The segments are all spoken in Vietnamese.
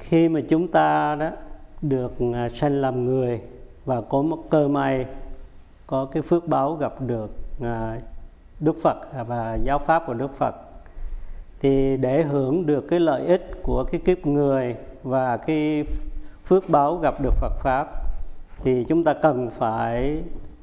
Khi mà chúng ta đó được sanh làm người và có một cơ may, có cái phước báo gặp được Đức Phật và giáo pháp của Đức Phật, thì để hưởng được cái lợi ích của cái kiếp người và cái phước báo gặp được Phật pháp, thì chúng ta cần phải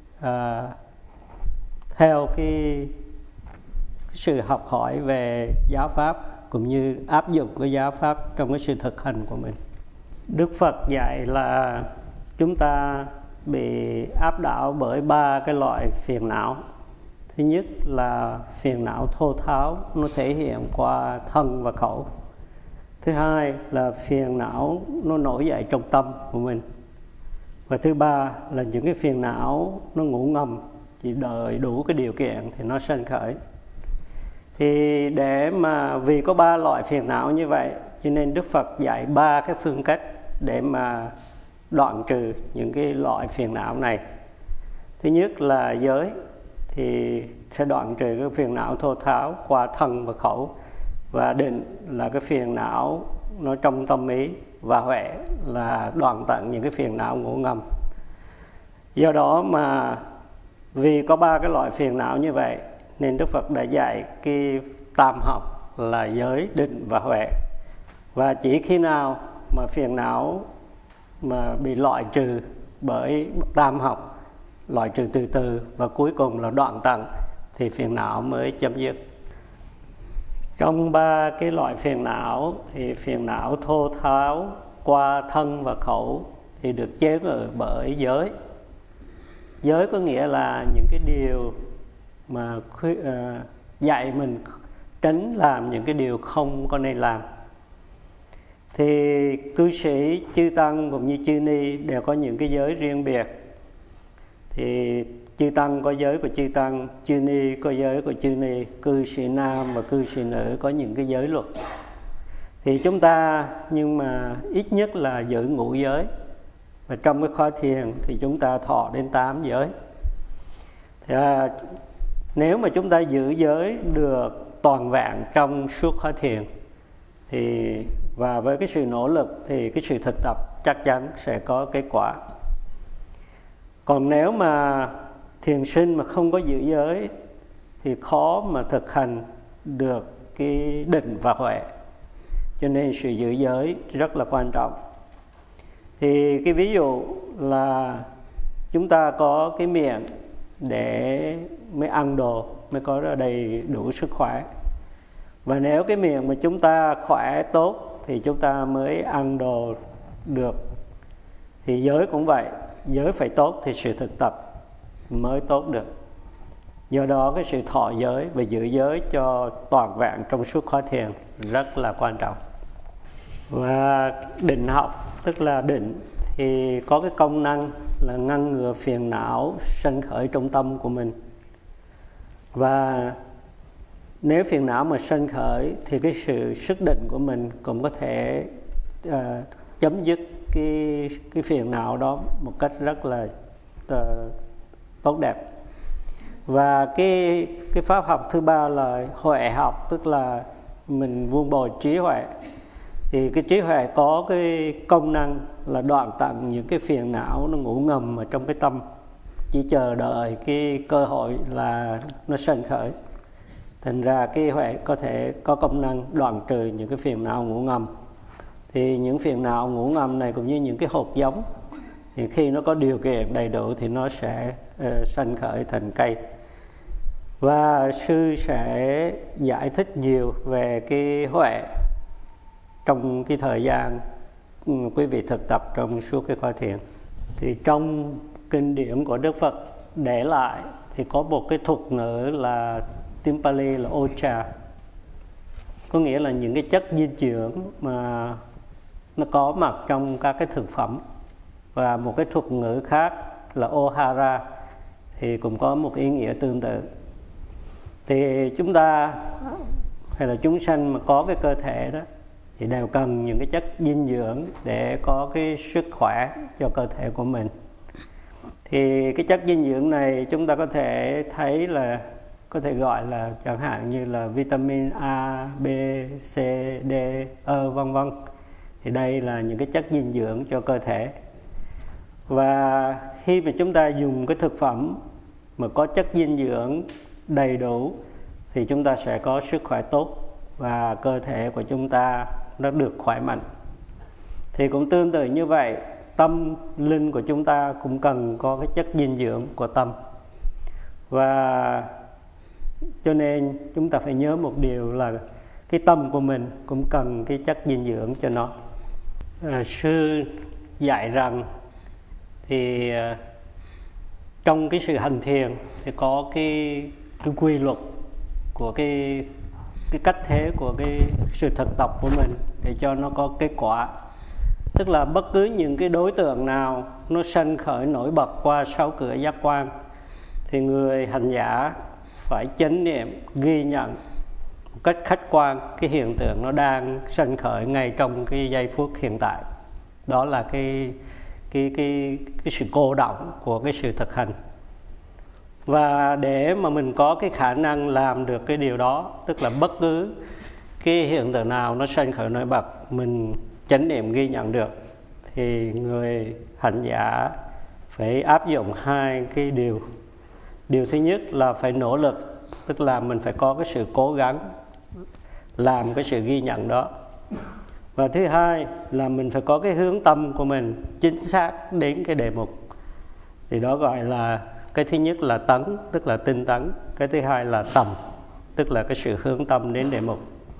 theo cái sự học hỏi về giáo pháp cũng như áp dụng cái giáo pháp trong cái sự thực hành của mình. Đức Phật dạy là chúng ta bị áp đảo bởi 3 cái loại phiền não. Thứ nhất là phiền não thô tháo, nó thể hiện qua thân và khẩu. Thứ hai là phiền não nó nổi dậy trong tâm của mình. Và thứ ba là những cái phiền não nó ngủ ngầm, chỉ đợi đủ cái điều kiện thì nó sanh khởi. Thì để mà vì có 3 loại phiền não như vậy, cho nên Đức Phật dạy 3 cái phương cách để mà đoạn trừ những cái loại phiền não này. Thứ nhất là giới, thì sẽ đoạn trừ cái phiền não thô tháo qua thân và khẩu. Và định là cái phiền não nó trong tâm ý, và huệ là đoạn tận những cái phiền não ngủ ngầm. Do đó mà vì có 3 cái loại phiền não như vậy, nên Đức Phật đã dạy cái tam học là giới, định và huệ. Và chỉ khi nào mà phiền não mà bị loại trừ bởi tam học, loại trừ từ từ và cuối cùng là đoạn tận, thì phiền não mới chấm dứt. Trong 3 cái loại phiền não thì phiền não thô tháo qua thân và khẩu thì được chế ngự bởi giới. Giới có nghĩa là những cái điều mà dạy mình tránh làm những cái điều không có nên làm. Thì cư sĩ, chư tăng cũng như chư ni đều có những cái giới riêng biệt. Thì chư tăng có giới của chư tăng, chư ni có giới của chư ni, cư sĩ nam và cư sĩ nữ có những cái giới luật. Thì chúng ta nhưng mà ít nhất là giữ ngũ giới. Và trong cái khóa thiền thì chúng ta thọ đến 8 giới. Thì nếu mà chúng ta giữ giới được toàn vẹn trong suốt khóa thiền, thì và với cái sự nỗ lực thì cái sự thực tập chắc chắn sẽ có kết quả. Còn nếu mà thiền sinh mà không có giữ giới thì khó mà thực hành được cái định và huệ. Cho nên sự giữ giới rất là quan trọng. Thì cái ví dụ là chúng ta có cái miệng để mới ăn đồ, mới có đầy đủ sức khỏe. Và nếu cái miệng mà chúng ta khỏe tốt thì chúng ta mới ăn đồ được. Thì giới cũng vậy, giới phải tốt thì sự thực tập mới tốt được. Do đó cái sự thọ giới và giữ giới cho toàn vẹn trong suốt khóa thiền rất là quan trọng. Và định học, tức là định, thì có cái công năng là ngăn ngừa phiền não sanh khởi trong tâm của mình. Và nếu phiền não mà sanh khởi thì cái sự sức định của mình cũng có thể chấm dứt cái phiền não đó một cách rất là tốt đẹp. Và cái pháp học thứ ba là huệ học, tức là mình vun bồi trí huệ. Thì cái trí huệ có cái công năng là đoạn tận những cái phiền não nó ngủ ngầm ở trong cái tâm, chỉ chờ đợi cái cơ hội là nó sanh khởi. Thành ra cái huệ có thể có công năng đoạn trừ những cái phiền não ngủ ngầm. Thì những phiền não ngủ ngầm này cũng như những cái hột giống, thì khi nó có điều kiện đầy đủ thì nó sẽ sanh khởi thành cây. Và sư sẽ giải thích nhiều về cái huệ trong cái thời gian quý vị thực tập trong suốt cái khóa thiền. Thì trong kinh điển của Đức Phật để lại thì có một cái thuật ngữ là tiếng Pali là ocha, có nghĩa là những cái chất dinh dưỡng mà nó có mặt trong các cái thực phẩm. Và một cái thuật ngữ khác là ohara thì cũng có một ý nghĩa tương tự. Thì chúng ta hay là chúng sanh mà có cái cơ thể đó thì đều cần những cái chất dinh dưỡng để có cái sức khỏe cho cơ thể của mình. Thì cái chất dinh dưỡng này chúng ta có thể thấy là có thể gọi là chẳng hạn như là vitamin A, B, C, D, E vân vân. Thì đây là những cái chất dinh dưỡng cho cơ thể. Và khi mà chúng ta dùng cái thực phẩm mà có chất dinh dưỡng đầy đủ thì chúng ta sẽ có sức khỏe tốt và cơ thể của chúng ta nó được khỏe mạnh. Thì cũng tương tự như vậy, tâm linh của chúng ta cũng cần có cái chất dinh dưỡng của tâm. Và cho nên chúng ta phải nhớ một điều là cái tâm của mình cũng cần cái chất dinh dưỡng cho nó. Sư dạy rằng thì trong cái sự hành thiền thì có cái quy luật của cái cách thế của cái sự thực tập của mình để cho nó có kết quả. Tức là bất cứ những cái đối tượng nào nó sanh khởi nổi bật qua 6 cửa giác quan thì người hành giả phải chánh niệm ghi nhận một cách khách quan cái hiện tượng nó đang sanh khởi ngay trong cái giây phút hiện tại. Đó là cái sự cô đọng của cái sự thực hành. Và để mà mình có cái khả năng làm được cái điều đó, tức là bất cứ cái hiện tượng nào nó sanh khởi nổi bật mình chánh niệm ghi nhận được, thì người hành giả phải áp dụng hai cái điều. Điều thứ nhất là phải nỗ lực, tức là mình phải có cái sự cố gắng làm cái sự ghi nhận đó. Và thứ hai là mình phải có cái hướng tâm của mình chính xác đến cái đề mục. Thì đó gọi là cái thứ nhất là tấn, tức là tinh tấn. Cái thứ hai là tầm, tức là cái sự hướng tâm đến đề mục.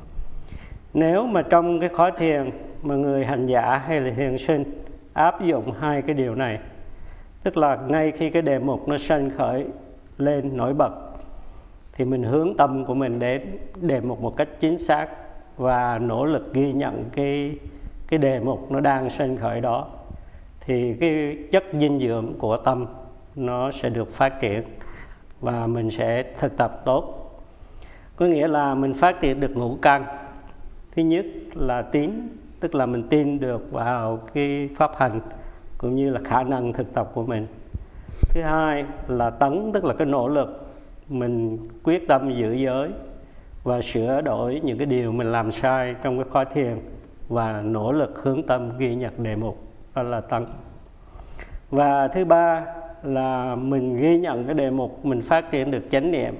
Nếu mà trong cái khóa thiền mà người hành giả hay là thiền sinh áp dụng hai cái điều này, tức là ngay khi cái đề mục nó sanh khởi lên nổi bật thì mình hướng tâm của mình đến đề mục một cách chính xác và nỗ lực ghi nhận cái đề mục nó đang sanh khởi đó, thì cái chất dinh dưỡng của tâm nó sẽ được phát triển và mình sẽ thực tập tốt. Có nghĩa là mình phát triển được ngũ căn. Thứ nhất là tín, tức là mình tin được vào cái pháp hành cũng như là khả năng thực tập của mình. Thứ hai là tấn, tức là cái nỗ lực mình quyết tâm giữ giới và sửa đổi những cái điều mình làm sai trong cái khóa thiền và nỗ lực hướng tâm ghi nhận đề mục, đó là tấn. Và thứ ba là mình ghi nhận cái đề mục, mình phát triển được chánh niệm.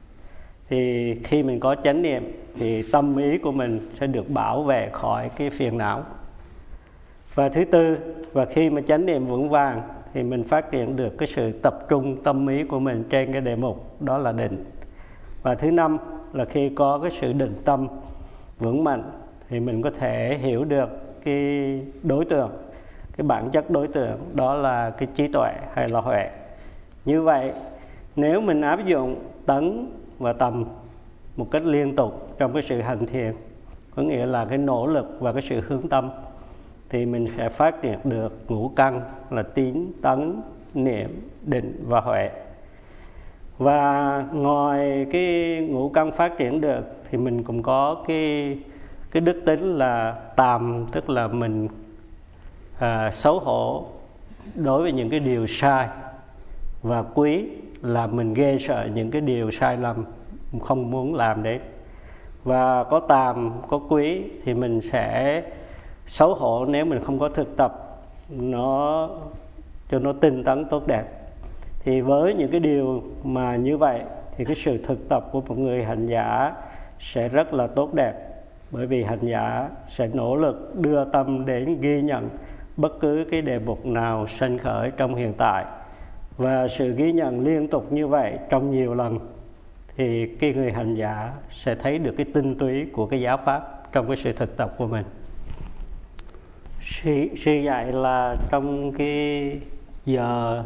Thì khi mình có chánh niệm thì tâm ý của mình sẽ được bảo vệ khỏi cái phiền não. Và thứ tư, và khi mà chánh niệm vững vàng thì mình phát triển được cái sự tập trung tâm ý của mình trên cái đề mục, đó là định. Và thứ năm là khi có cái sự định tâm vững mạnh thì mình có thể hiểu được cái đối tượng, cái bản chất đối tượng, đó là cái trí tuệ hay là huệ. Như vậy nếu mình áp dụng tấn và tầm một cách liên tục trong cái sự hành thiền, có nghĩa là cái nỗ lực và cái sự hướng tâm, thì mình sẽ phát triển được ngũ căn là tín, tấn, niệm, định và huệ. Và ngoài cái ngũ căn phát triển được thì mình cũng có cái đức tính là tàm, tức là mình xấu hổ đối với những cái điều sai, và quý là mình ghê sợ những cái điều sai lầm, không muốn làm đấy. Và có tàm, có quý thì mình sẽ xấu hổ nếu mình không có thực tập nó cho nó tinh tấn tốt đẹp. Thì với những cái điều mà như vậy thì cái sự thực tập của một người hành giả sẽ rất là tốt đẹp, bởi vì hành giả sẽ nỗ lực đưa tâm đến ghi nhận bất cứ cái đề mục nào sanh khởi trong hiện tại. Và sự ghi nhận liên tục như vậy trong nhiều lần thì cái người hành giả sẽ thấy được cái tinh túy của cái giáo pháp trong cái sự thực tập của mình. Sư dạy là trong cái giờ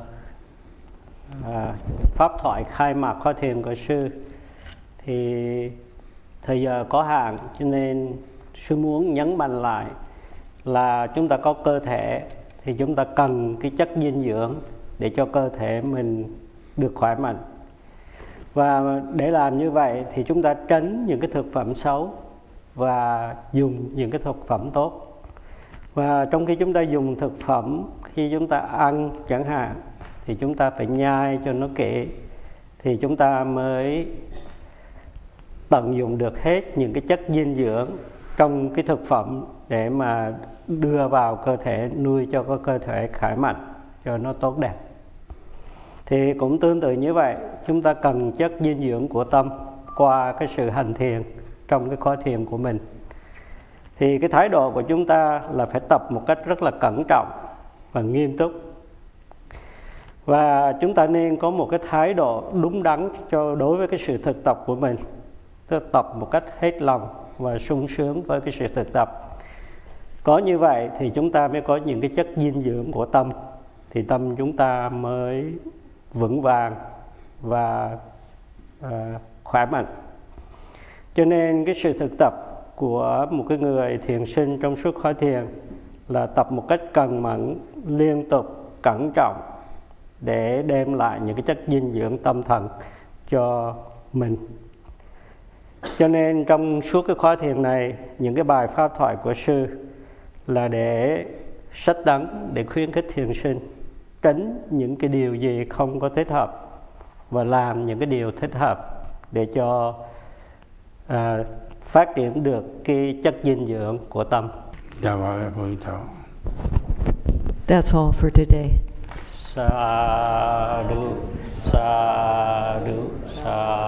pháp thoại khai mạc khóa thiền của sư thì thời giờ có hạn, cho nên sư muốn nhấn mạnh lại là chúng ta có cơ thể thì chúng ta cần cái chất dinh dưỡng để cho cơ thể mình được khỏe mạnh. Và để làm như vậy thì chúng ta tránh những cái thực phẩm xấu và dùng những cái thực phẩm tốt. Và trong khi chúng ta dùng thực phẩm, khi chúng ta ăn chẳng hạn, thì chúng ta phải nhai cho nó kỹ, thì chúng ta mới tận dụng được hết những cái chất dinh dưỡng trong cái thực phẩm để mà đưa vào cơ thể, nuôi cho cái cơ thể khỏe mạnh, cho nó tốt đẹp. Thì cũng tương tự như vậy, chúng ta cần chất dinh dưỡng của tâm qua cái sự hành thiền trong cái khóa thiền của mình. Thì cái thái độ của chúng ta là phải tập một cách rất là cẩn trọng và nghiêm túc. Và chúng ta nên có một cái thái độ đúng đắn đối với cái sự thực tập của mình. Tức tập một cách hết lòng và sung sướng với cái sự thực tập. Có như vậy thì chúng ta mới có những cái chất dinh dưỡng của tâm. Thì tâm chúng ta mới vững vàng và khỏe mạnh. Cho nên cái sự thực tập của một cái người thiền sinh trong suốt khóa thiền là tập một cách cần mẫn, liên tục, cẩn trọng để đem lại những cái chất dinh dưỡng tâm thần cho mình. Cho nên trong suốt cái khóa thiền này, những cái bài pháp thoại của sư là để sách tấn, để khuyến khích thiền sinh tránh những cái điều gì không có thích hợp và làm những cái điều thích hợp để cho phát triển được cái chất dinh dưỡng của tâm. That's all for today. Sadhu, sadhu, sadhu.